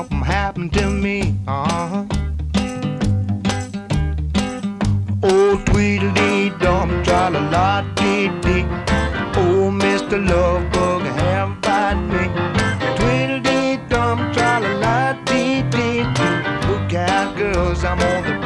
something happened to me. Oh, Tweedledee-dum, tra-la-la-dee-dee. Oh, Mr. Lovebug, have by me. Tweedledee-dum, tra-la-la-dee-dee. Look out, girls, I'm on the